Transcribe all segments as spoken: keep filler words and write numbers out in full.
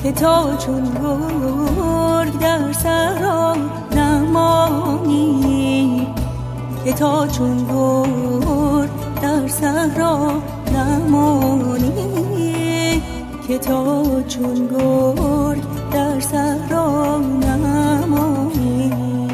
که تا چون گرگ در صحرا نمانی، که تا چون گرگ در صحرا نمانی، که تا چون گرگ در صحرا نمانی.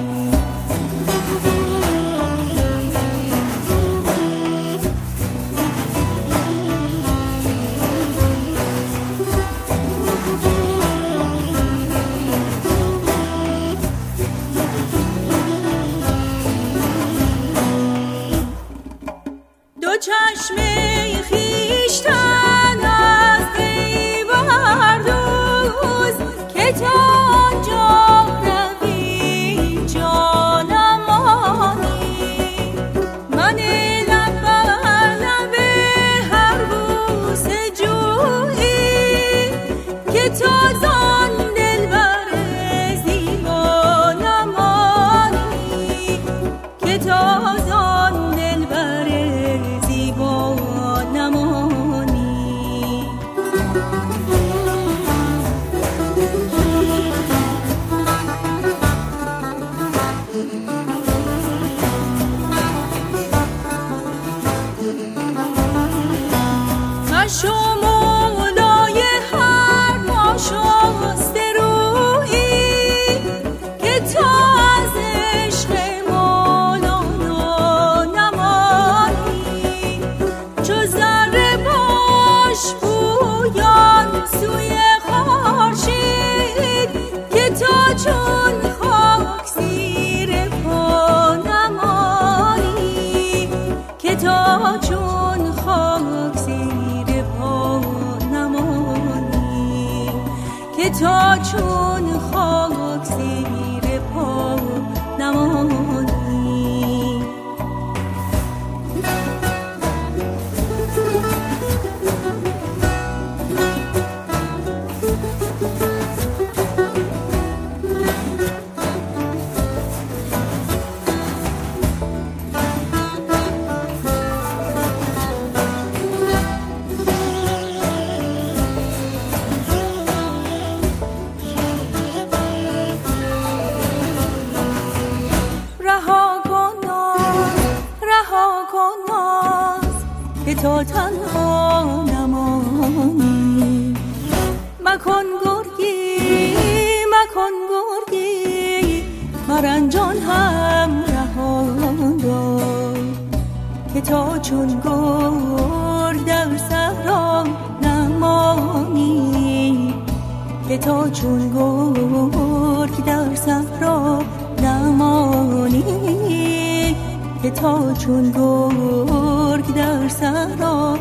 دو چشم خویشتن از پی بردوز، که تا آنجا روی جانم مانی. من لب بر لب هر بوسه جویی، که تا زان دلبر زیبا نمانی، که تا زان دلبر زیبا نمانی. مشو مولای هر ناشسته رویی، که تا از عشق مولانا نمانی. چو ذره باش پویان سوی خورشید، که تا چون خاک زیر پا نمانی، که تا چون خاک زیر پا نمانی، که تا چون خاک زیر پا نمانی. رها کن ناز، رها کن ناز، که تا تنها نمانی. مکن گرگی، مکن گرگی، مرنجان هم رهان دار، که تا چون گرگ در صحرا نمانی، که تا چون گرگ در صحرا نمانی، که تا چون گرگ در صحرا